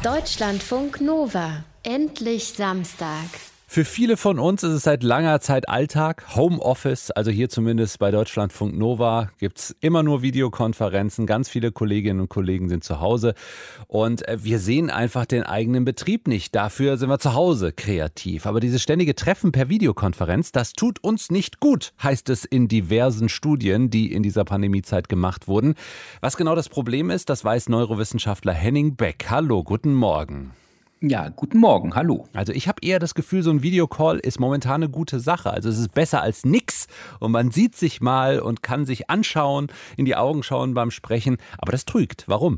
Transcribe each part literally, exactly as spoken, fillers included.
Deutschlandfunk Nova. Endlich Samstag. Für viele von uns ist es seit langer Zeit Alltag, Homeoffice, also hier zumindest bei Deutschlandfunk Nova gibt es immer nur Videokonferenzen, ganz viele Kolleginnen und Kollegen sind zu Hause und wir sehen einfach den eigenen Betrieb nicht. Dafür sind wir zu Hause kreativ. Aber dieses ständige Treffen per Videokonferenz, das tut uns nicht gut, heißt es in diversen Studien, die in dieser Pandemiezeit gemacht wurden. Was genau das Problem ist, das weiß Neurowissenschaftler Henning Beck. Hallo, guten Morgen. Ja, guten Morgen, hallo. Also ich habe eher das Gefühl, so ein Videocall ist momentan eine gute Sache. Also es ist besser als nix und man sieht sich mal und kann sich anschauen, in die Augen schauen beim Sprechen. Aber das trügt. Warum?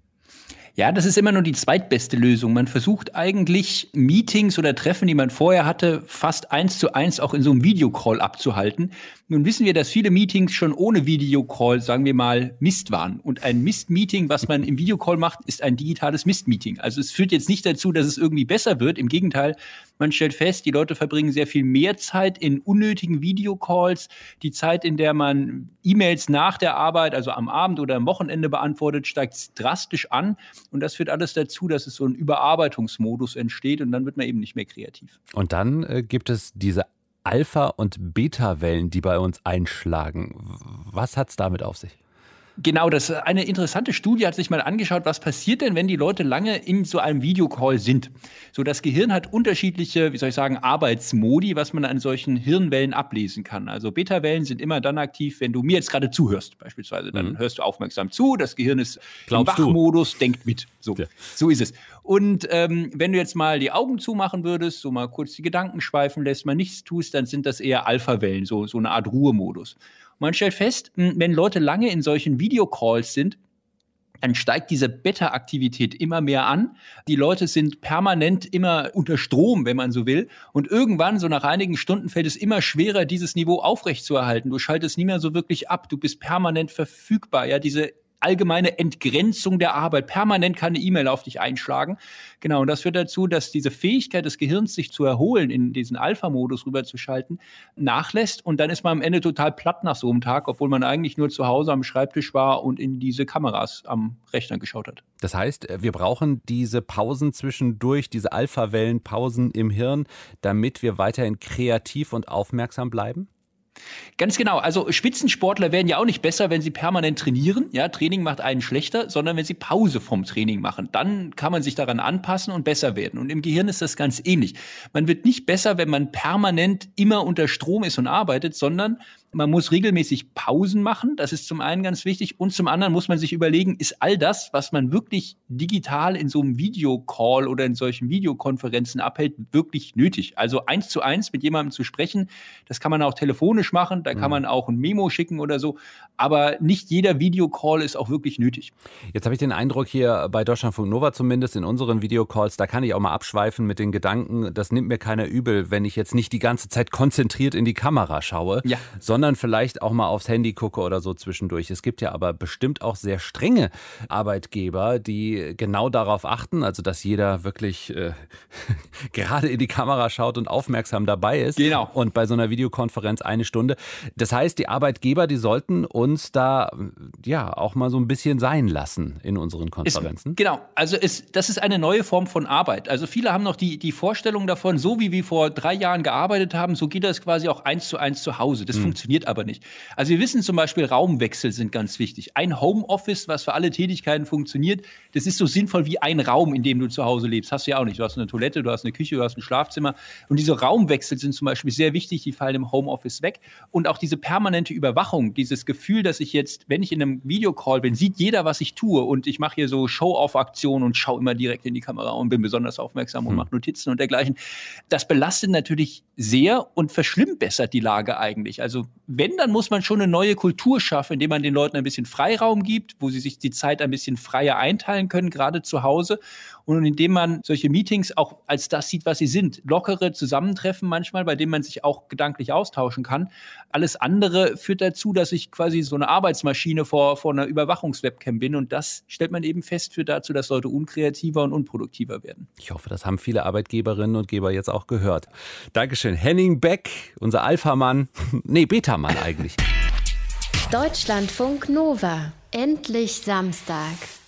Ja, das ist immer nur die zweitbeste Lösung. Man versucht eigentlich Meetings oder Treffen, die man vorher hatte, fast eins zu eins auch in so einem Videocall abzuhalten. Nun wissen wir, dass viele Meetings schon ohne Videocall, sagen wir mal, Mist waren. Und ein Mist-Meeting, was man im Videocall macht, ist ein digitales Mist-Meeting. Also es führt jetzt nicht dazu, dass es irgendwie besser wird. Im Gegenteil, man stellt fest, die Leute verbringen sehr viel mehr Zeit in unnötigen Videocalls. Die Zeit, in der man E-Mails nach der Arbeit, also am Abend oder am Wochenende beantwortet, steigt drastisch an. Und das führt alles dazu, dass es so ein Überarbeitungsmodus entsteht und dann wird man eben nicht mehr kreativ. Und dann äh, gibt es diese Alpha- und Beta-Wellen, die bei uns einschlagen. Was hat es damit auf sich? Genau, das eine interessante Studie hat sich mal angeschaut, was passiert denn, wenn die Leute lange in so einem Videocall sind. So, das Gehirn hat unterschiedliche, wie soll ich sagen, Arbeitsmodi, was man an solchen Hirnwellen ablesen kann. Also Beta-Wellen sind immer dann aktiv, wenn du mir jetzt gerade zuhörst, beispielsweise. Dann mhm. hörst du aufmerksam zu, das Gehirn ist Glaubst im Wachmodus, denkt mit. So, ja. so ist es. Und ähm, wenn du jetzt mal die Augen zumachen würdest, so mal kurz die Gedanken schweifen lässt, mal nichts tust, dann sind das eher Alpha-Wellen, so, so eine Art Ruhemodus. Man stellt fest, wenn Leute lange in solchen Videocalls sind, dann steigt diese Beta-Aktivität immer mehr an. Die Leute sind permanent immer unter Strom, wenn man so will. Und irgendwann, so nach einigen Stunden, fällt es immer schwerer, dieses Niveau aufrechtzuerhalten. Du schaltest nie mehr so wirklich ab. Du bist permanent verfügbar. Ja, diese allgemeine Entgrenzung der Arbeit. Permanent kann eine E-Mail auf dich einschlagen. Genau, und das führt dazu, dass diese Fähigkeit des Gehirns, sich zu erholen, in diesen Alpha-Modus rüberzuschalten, nachlässt. Und dann ist man am Ende total platt nach so einem Tag, obwohl man eigentlich nur zu Hause am Schreibtisch war und in diese Kameras am Rechner geschaut hat. Das heißt, wir brauchen diese Pausen zwischendurch, diese Alpha-Wellen-Pausen im Hirn, damit wir weiterhin kreativ und aufmerksam bleiben? Ganz genau. Also Spitzensportler werden ja auch nicht besser, wenn sie permanent trainieren. Ja, Training macht einen schlechter, sondern wenn sie Pause vom Training machen. Dann kann man sich daran anpassen und besser werden. Und im Gehirn ist das ganz ähnlich. Man wird nicht besser, wenn man permanent immer unter Strom ist und arbeitet, sondern man muss regelmäßig Pausen machen. Das ist zum einen ganz wichtig. Und zum anderen muss man sich überlegen, ist all das, was man wirklich digital in so einem Videocall oder in solchen Videokonferenzen abhält, wirklich nötig? Also eins zu eins mit jemandem zu sprechen, das kann man auch telefonisch machen, da kann man auch ein Memo schicken oder so, aber nicht jeder Videocall ist auch wirklich nötig. Jetzt habe ich den Eindruck hier bei Deutschlandfunk Nova zumindest in unseren Videocalls, da kann ich auch mal abschweifen mit den Gedanken, das nimmt mir keiner übel, wenn ich jetzt nicht die ganze Zeit konzentriert in die Kamera schaue, ja. sondern vielleicht auch mal aufs Handy gucke oder so zwischendurch. Es gibt ja aber bestimmt auch sehr strenge Arbeitgeber, die genau darauf achten, also dass jeder wirklich äh, gerade in die Kamera schaut und aufmerksam dabei ist. Genau. Und bei so einer Videokonferenz eine Stunde. Das heißt, die Arbeitgeber, die sollten uns da ja auch mal so ein bisschen sein lassen in unseren Konferenzen. Es, genau, also es, das ist eine neue Form von Arbeit. Also viele haben noch die, die Vorstellung davon, so wie wir vor drei Jahren gearbeitet haben, so geht das quasi auch eins zu eins zu Hause. Das mhm. funktioniert aber nicht. Also wir wissen zum Beispiel, Raumwechsel sind ganz wichtig. Ein Homeoffice, was für alle Tätigkeiten funktioniert, das ist so sinnvoll wie ein Raum, in dem du zu Hause lebst. Hast du ja auch nicht. Du hast eine Toilette, du hast eine Küche, du hast ein Schlafzimmer. Und diese Raumwechsel sind zum Beispiel sehr wichtig, die fallen im Homeoffice weg. Und auch diese permanente Überwachung, dieses Gefühl, dass ich jetzt, wenn ich in einem Videocall bin, sieht jeder, was ich tue und ich mache hier so Show-off-Aktionen und schaue immer direkt in die Kamera und bin besonders aufmerksam und hm. mache Notizen und dergleichen. Das belastet natürlich sehr und verschlimmbessert die Lage eigentlich. Also wenn, dann muss man schon eine neue Kultur schaffen, indem man den Leuten ein bisschen Freiraum gibt, wo sie sich die Zeit ein bisschen freier einteilen können, gerade zu Hause. Und indem man solche Meetings auch als das sieht, was sie sind. Lockere Zusammentreffen manchmal, bei denen man sich auch gedanklich austauschen kann. Alles andere führt dazu, dass ich quasi so eine Arbeitsmaschine vor, vor einer Überwachungswebcam bin. Und das stellt man eben fest, führt dazu, dass Leute unkreativer und unproduktiver werden. Ich hoffe, das haben viele Arbeitgeberinnen und Geber jetzt auch gehört. Dankeschön. Henning Beck, unser Alpha-Mann. Nee, Beta-Mann eigentlich. Deutschlandfunk Nova. Endlich Samstag.